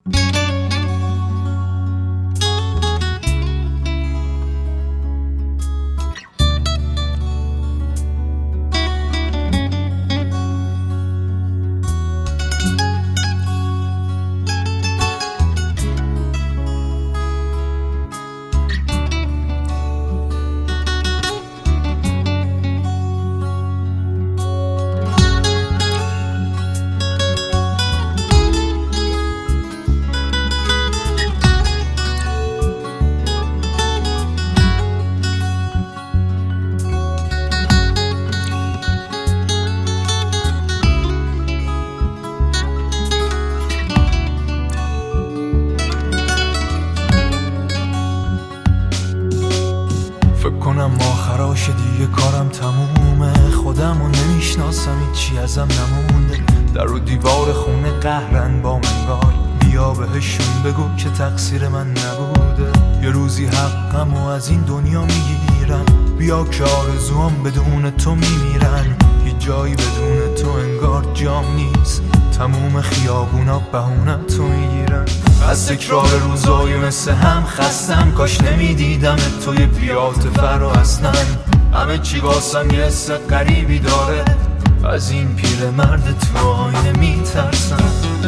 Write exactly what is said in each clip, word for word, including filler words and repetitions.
کنم آخراش دیگه کارم تمومه، خودمو نمیشناسم هیچی ازم نمونده. در و دیوار خونه قهرن با منگار، بیا بهشون بگو که تقصیر من نبوده. یه روزی حقمو از این دنیا میگیرن، بیا که آرزوام بدون تو میمیرن. هیچ جایی بدون تو انگار جام نیست، تموم خیابونا بهونه تو میگیرن. از تکرار روزای مثل هم خستم، کاش نمیدیدم توی پیاده فرا اصلا. همه چی واسم یه حس غریبی داره، از این پیر مرد تو آینه میترسم.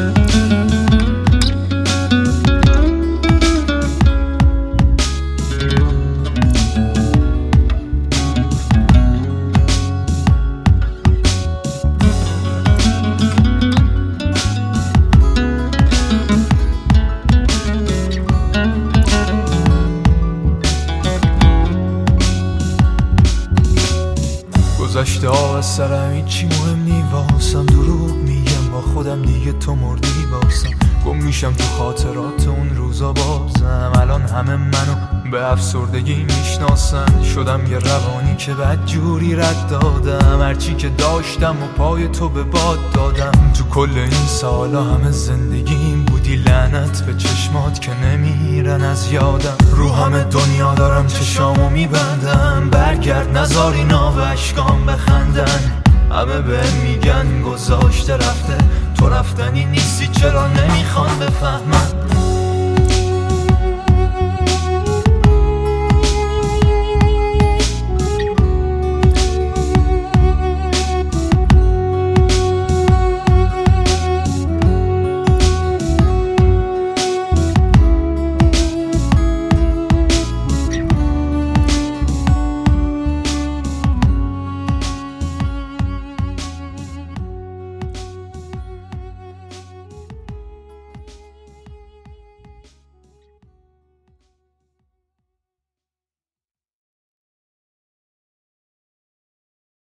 گذشته ها از سرم هیچی مهم نی واسم، دروغ میگم با خودم دیگه تو مردی واسم. گم میشم تو خاطرات اون روزا بازم، الان همه منو به افسردگی میشناسن. شدم یه روانی که بدجوری رد دادم، هرچی که داشتم و پای تو به باد دادم. تو کل این سالا همه زندگیم بودی لعنت به چشمات که نمیرن از یادم. رو همه دنیا دارم چشامو میبندم، برگرد نذار اینا به اشکام بخندن. همه به میگن گذاشته رفته، تو رفتنی نیستی چرا نمیخوان بفهمن.